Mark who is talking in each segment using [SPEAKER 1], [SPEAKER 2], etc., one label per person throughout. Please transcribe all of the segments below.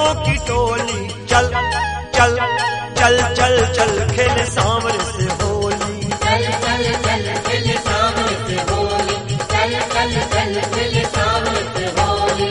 [SPEAKER 1] भक्तों की टोली। चल चल चल चल चल खेले सांवर से होली।
[SPEAKER 2] चल चल चल खेले सांवर से होली। चल चल चल खेले सांवर से होली।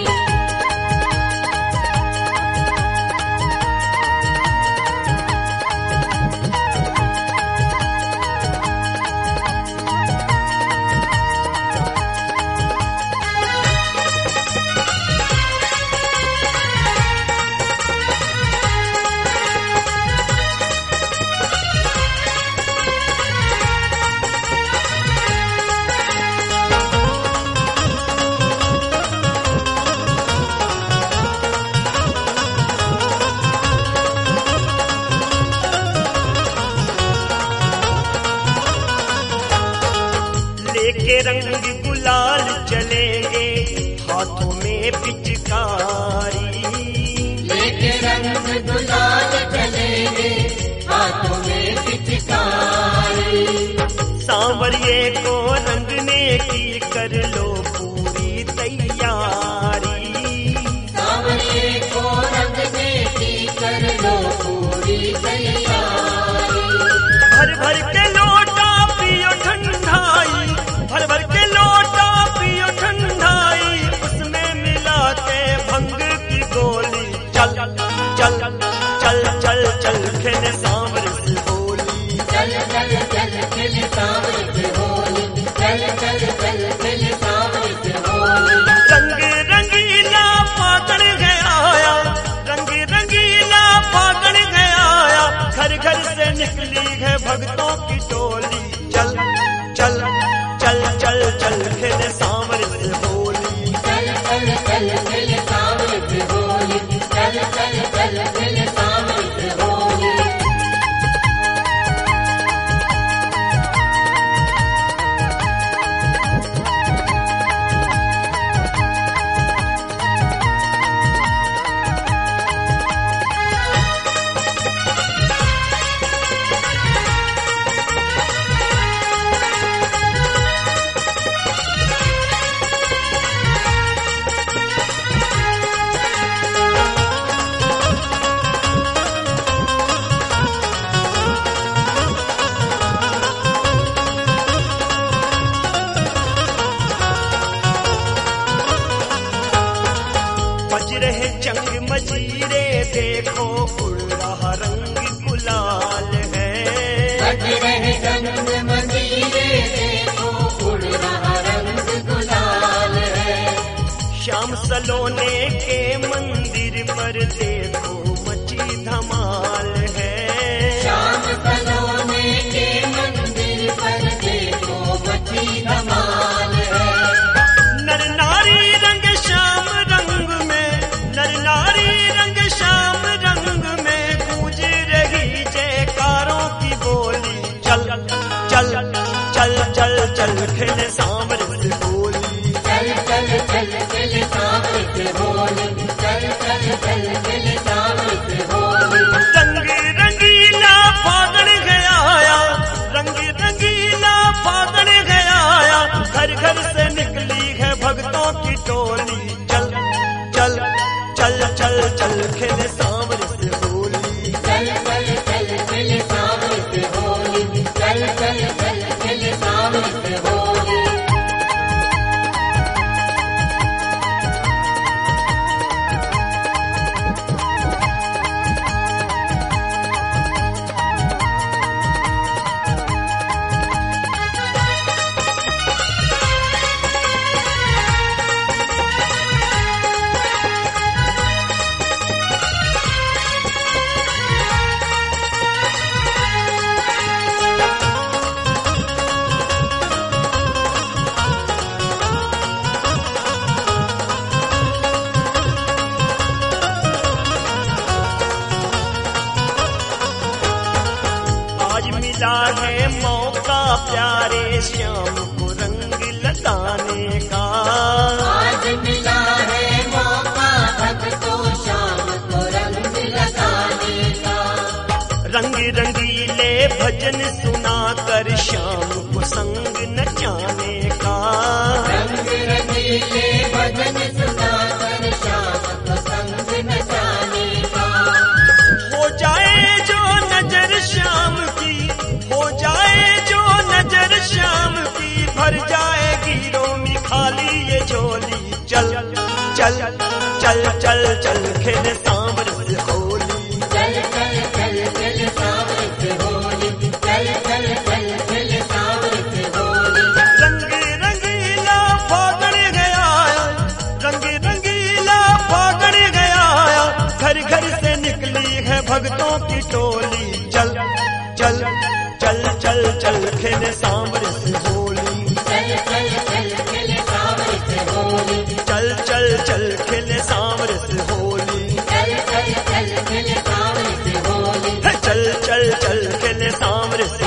[SPEAKER 1] लेके रंग गुलाल चलेंगे हाथों में पिचकारी।
[SPEAKER 2] लेके रंग गुलाल चलेंगे हाथों में पिचकारी।
[SPEAKER 1] सांवरिये को रंगने की कर लो पूरी तैयारी।
[SPEAKER 2] सांवरिये को रंगने की कर लो पूरी तैयारी।
[SPEAKER 1] भर भर के लोटा पियो ठंडाई। भर भर के लोटा पियो ठंडाई। उसमें मिला के भंग की गोली। चल चल चल चल चल खेले सांवर से होली।
[SPEAKER 2] चल चल चल खेले सांवर से होली। चल चल चल खेले सांवर से होली।
[SPEAKER 1] रंग रंगीला फागण गया। रंग रंगीला फागण गया। घर घर से निकली है भक्तों की टोली। चल चल चल चल चल खेले सांवर से होली।
[SPEAKER 2] चल चल चल खेले सांवर से होली। चल चल चल खेले सांवर से होली।
[SPEAKER 1] बज रहे जंग मजीरे देखो उड़ रहा रंग गुलाल है।
[SPEAKER 2] बज रहे जंग मजीरे देखो उड़ रहा रंग गुलाल है।
[SPEAKER 1] श्याम सलोने के मंदिर पर देखो मची धमाल है।
[SPEAKER 2] श्याम सलोने के मंदिर पर देखो मची धमाल है।
[SPEAKER 1] नर नारी रंग श्याम रंग में। नर नारी रंग श्याम रंग में गूंज रही जयकारों की बोली। चल चल चल चल चल खेले सांवर से होली।
[SPEAKER 2] चल चल चल खेले सांवर से होली। चल चल चल खेले सांवर से होली।
[SPEAKER 1] रंग रंगीला फागण गया। रंग रंगीला फागण गया। घर घर से निकली है भक्तों की टोली। चल चल चल चल चल खेले सांवर से होली।
[SPEAKER 2] चल चल चल खेले सांवर से होली। चल चल चल खेले सांवर से होली।
[SPEAKER 1] मिला है मौका प्यारे श्याम को रंग लगाने का।
[SPEAKER 2] आज मिला है मौका भक्तों श्याम को रंग लगाने का।
[SPEAKER 1] रंग रंगीले भजन सुना कर श्याम को संग नचाने का।
[SPEAKER 2] रंग रंगीले भजन सुना कर श्याम को संग नचाने
[SPEAKER 1] की टोली चल चल चल चल चल खेले सांवरे से होली
[SPEAKER 2] चल चल चल खेले सांवरे से होली
[SPEAKER 1] चल चल चल खेले सांवरे से होली
[SPEAKER 2] चल चल चल खेले सांवरे से होली
[SPEAKER 1] चल चल चल खेले सांवरे से